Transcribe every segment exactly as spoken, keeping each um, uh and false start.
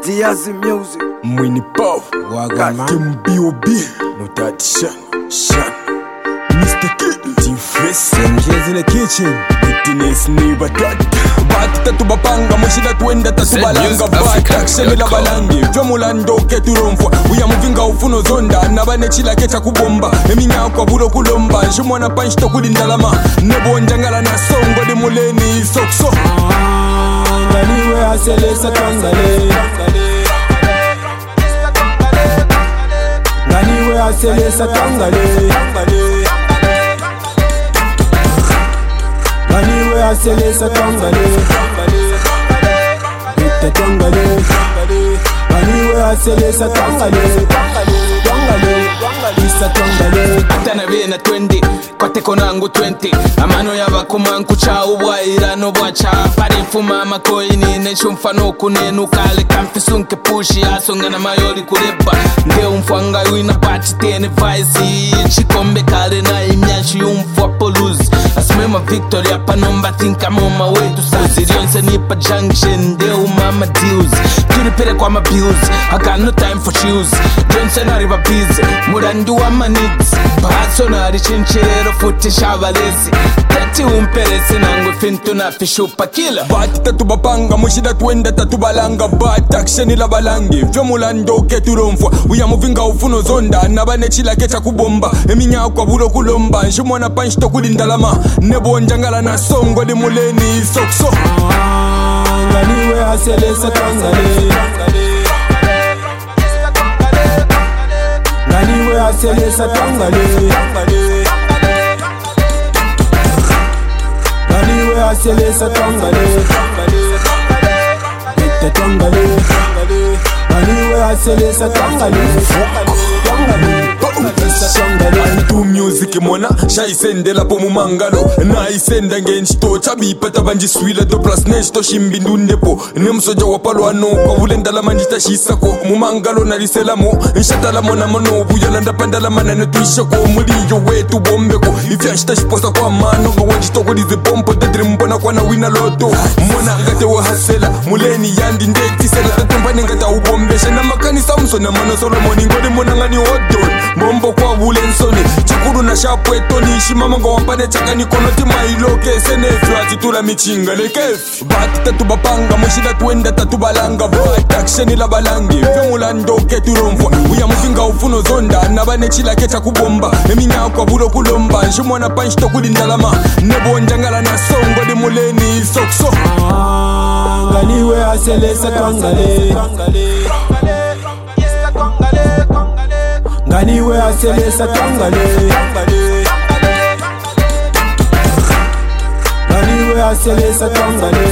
Diaz music. Mwini Pow, Tim B O B, no that Shan, Shan, Mister Kid, T-Face, M J's in the kitchen, Fitness neighbor dad. Bati tatu bapanga, mushida tuenda tatu balanga. Bati action ila balangi, Jomulando keturomfwa. Uya muvinga ufuno zonda, nabane chila kecha kubomba. Eminya kwa bulo kulomba, shumwana punch to kudindalama. Nebo njangala na songo di muleni sokso. Nganiwe aselesa tangale, Nganiwe aselesa tangale, Nganiwe aselesa tangale, Bite tangale, Nganiwe aselesa tangale, Tangale, Isa tangale. Atana vena twenty, kote konangu twenty. Amano yaba kumanku cha uwaira no bwacha. Pari fuma makoini neshumfa no kunenu kale kamfisunke pushi asonga na mayoli kureba. Nde umfanga wina bachi tene vaisi. Chikombe kare na imyashi umfwa poluzi. Asmema victory apa nomba think I'm on my way to Sazi. Rionse nipa junction, nde umama deals. Tunipere kwa ma bills, I got no time for shoes. Johnson ariba busy, murandu wa my needs. Baso na richinchirero futi shabalezi. Tati umperese nangwe fintu na fishupa kila. Bati tatu bapanga, mushida tuenda tatu balanga. Bati action ila balangi, Jomulando keturomfwa. Uya muvinga ufuno zonda, nabane chila kecha kubomba. Eminya kwa bulo kulomba, shumwana punch to kudindalama. Nebo njangala na songo di muleni sokso. Nganiwe aselesa tangale, Nganiwe aselesa tangale, Nganiwe aselesa tangale, Bite tangale, Nganiwe aselesa tangale, Tangale, Isa tangale. Tu music mona, shaisendela po mumangalo. Na isenda ngenchito, chabi pata banji swila to plus neshto shimbindu ndepo. Nemsoja wapalo ano, kwa ulenda la manjita shisako. Mumangalo na riselamo, nshata la mona mono. Buyolanda panda la manane tuishako. Muliyo wetu bombeko, ifyashita shiposa kwa mano. Gawajito kwa dize pompo, dedri mbona kwa na wina loto. Mona ngate wa hasela, muleni yandi ndekti sela. Tatumbani ngata ubombeshe, na makani Samson na mano Solomoni. Ngode mona ngani odon, bombo kwa ulensoni. Chikuru na shapweto ni shimama nga wampane chakani konoti mailoke. Sene frati tula michinga lekef. Bati tatu bapanga, mushida tuenda tatu balanga. Bati action ila balangi, Jomulando keturomfwa. Uya muvinga ufuno zonda, nabane chila kecha kubomba. Eminya kwa bulo kulomba, shumwana punch to kudindalama. Nebo njangala na songo di muleni sokso. Nganiwe aselesa tangale, Nganiwe aselesa tangale, Nganiwe aselesa tangale,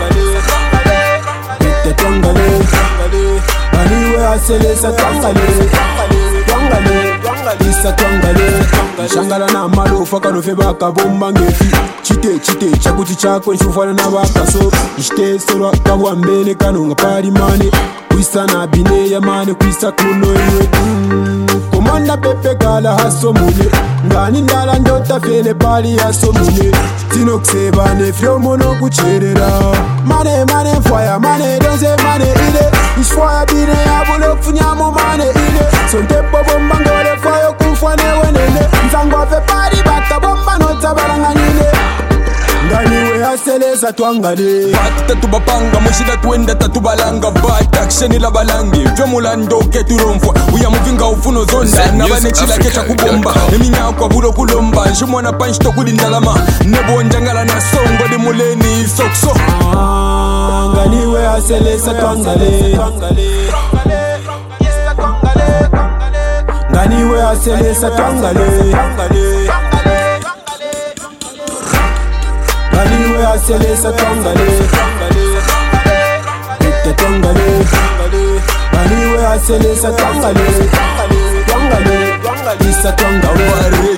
Bite tangale, Nganiwe aselesa tangale, Tangale, Isa tangale. Shangala na malofa kanofe baka bomba ngefi. Chite chite chakuti chako nshufana na baka so. Ishte solo kabwa mbele kanonga pari mane. Kuisa na bine ya mane kuisa kuno iwe. Komanda pepe kala haso mune. Ngani ndala njota fele pali haso mune. Tino kuseba ne fyo mono kucherera. Mane mane fwaya mane donze mane ile. Ishfwaya bine ya bulo kufunyamo mane ile. Sonte bomba ngole fwayo kufwane wenene. Nzangwa fe pari bata bomba nota balanganyine. Nganiwe aselesa twangale, Bati tatu bapanga, mushida tuenda tatu balanga. Bati action ila balangi, Jomulando keturomfwa. Uya muvinga ufuno zonda, nabane chila kecha kubomba. Eminya kwa bulo kulomba, shumwana punch to kudindalama. Nebo njangala na songo di muleni sokso. Nganiwe aselesa twangale, Nganiwe aselesa twangale, Nganiwe aselesa twangale, Bite tangale, Nganiwe aselesa twangale, Tangale, Isa tangale.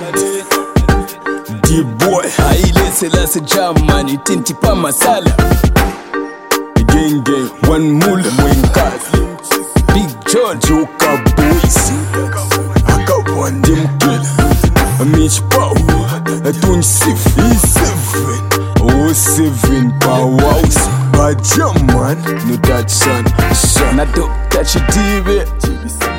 D-boy, Haile Selassie Germany, tinti pa masala. gang gang, one mula, mwenkazi. Big John, Joka boys, Aka one dem kill. Mitch Pow, twenty-six, E seven, oh seven, Power House. Bajaman, no that son, son. na Doctor Chidibe